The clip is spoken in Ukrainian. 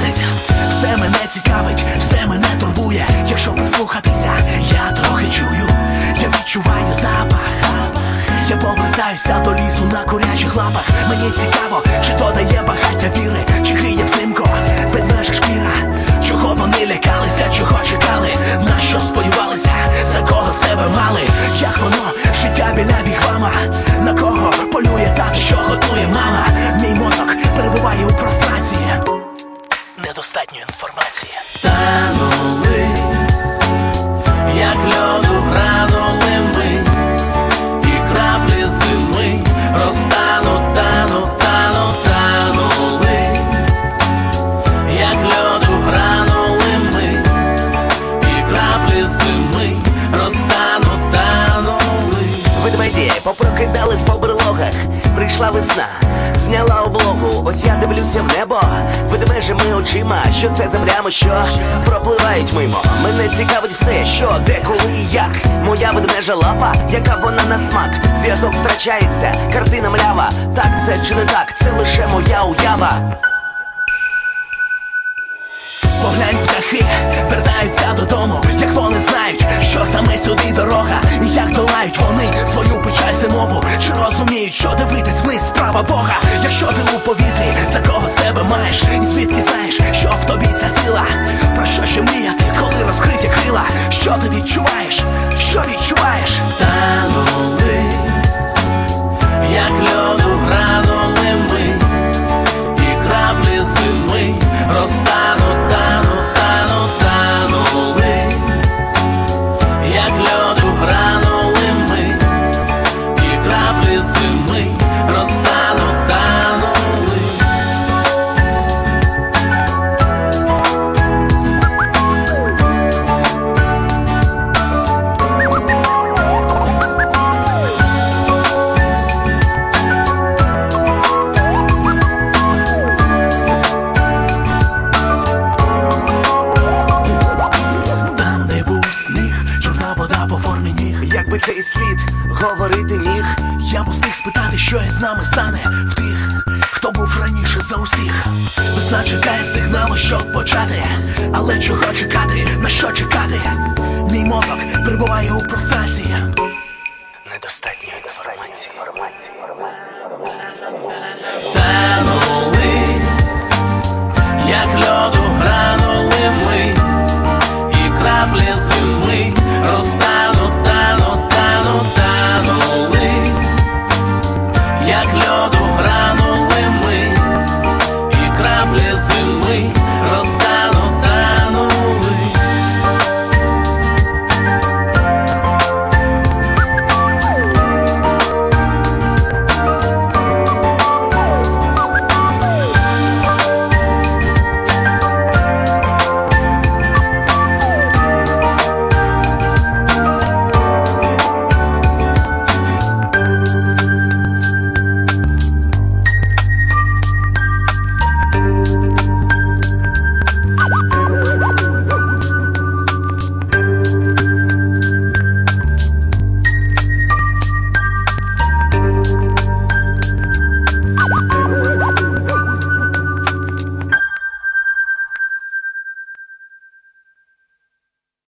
вулиць. Все мене цікавить, все мене турбує. Якщо прислухатися, я трохи чую, я відчуваю запах. Я повертаюся до лісу на курячих лапах. Мені цікаво, чи то дає багаття віри, чи гріє взимку ведмежа шкіра. Чого вони лякалися, чого чекали, на що сподівалися, за кого себе мали. Як воно, життя біля вігвама, на кого полює тато, що готує мама. Мій мозок перебуває у прострації, недостатньо інформації. Танули, як льоду гранули ми, і краплі зими розтануть, тануть, тануть, танули, як льоду гранули ми, і краплі зими розтануть, танули. Ведмеді попрокидались по берлогах, прийшла весна, зняла облогу. Ось я дивлюся в небо ведмежими очима. Що це за плями, що пропливають мимо? Мене цікавить все, що, де, коли і як. Моя ведмежа лапа, яка вона на смак. Зв'язок втрачається, картина млява. Так це чи не так, це лише моя уява. Поглянь, птахи вертаються додому, як вони знають, що саме сюди дорога. І як долають вони свою печаль зимову. Чи розуміють, що дивитись вниз справа Бога? Якщо ти у повітрі, за кого себе маєш, і звідки знаєш, що в тобі ця сила? Про що ще мріяти, коли розкриті крила? Що ти відчуваєш, що відчуваєш? Танули, як льоду гранули ми, і краплі зими розтануть, тануть, тануть, танули, як льоду гранули ми, і краплі зими розтануть, танули. Якби цей світ говорити міг, я б устиг спитати, що із нами стане в тих, хто був раніше за усіх. Весна чекає сигналу, щоб почати, але чого чекати, на що чекати? Мій мозок перебуває у прострації, недостатньо інформації. Танули, як льоду